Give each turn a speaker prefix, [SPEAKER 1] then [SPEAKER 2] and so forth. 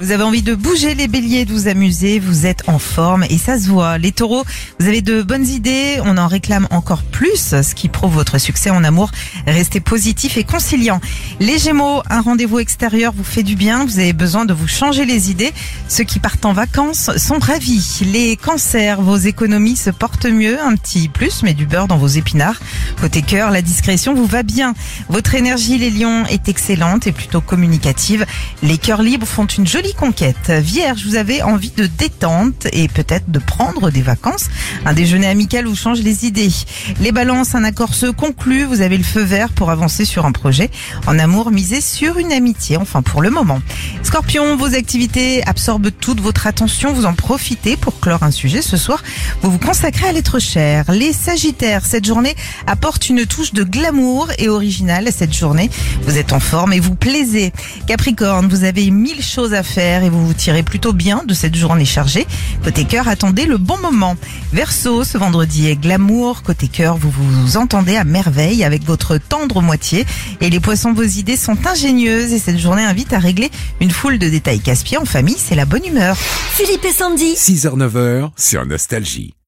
[SPEAKER 1] Vous avez envie de bouger les béliers, de vous amuser, vous êtes en forme et ça se voit. Les taureaux, vous avez de bonnes idées, on en réclame encore plus, ce qui prouve votre succès en amour. Restez positif et conciliant. Les gémeaux, un rendez-vous extérieur vous fait du bien, vous avez besoin de vous changer les idées. Ceux qui partent en vacances sont ravis. Les cancers, vos économies se portent mieux, un petit plus, mais du beurre dans vos épinards. Côté cœur, la discrétion vous va bien. Votre énergie, les lions, est excellente et plutôt communicative. Les cœurs libres font une jolie conquête. Vierge, vous avez envie de détente et peut-être de prendre des vacances. Un déjeuner amical vous change les idées. Les balances, un accord se conclut. Vous avez le feu vert pour avancer sur un projet. En amour, misez sur une amitié, enfin pour le moment. Scorpion, vos activités absorbent toute votre attention. Vous en profitez pour clore un sujet. Ce soir, vous vous consacrez à l'être cher. Les sagittaires, cette journée apporte une touche de glamour et originale. Cette journée, vous êtes en forme et vous plaisez. Capricorne, vous avez 1000 choses à faire et vous vous tirez plutôt bien de cette journée chargée. Côté cœur, attendez le bon moment. Verseau, ce vendredi est glamour. Côté cœur, vous vous entendez à merveille avec votre tendre moitié. Et les poissons, vos idées sont ingénieuses et cette journée invite à régler une foule de détails casse-pieds en famille. C'est la bonne humeur.
[SPEAKER 2] Philippe et Sandy.
[SPEAKER 3] 6h-9h sur Nostalgie.